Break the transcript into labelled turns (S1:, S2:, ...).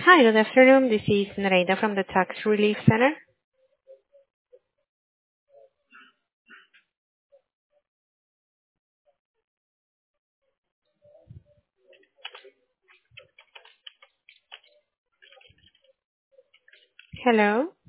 S1: Hi, good afternoon. This is Nareda from the Tax Relief Center. Hello.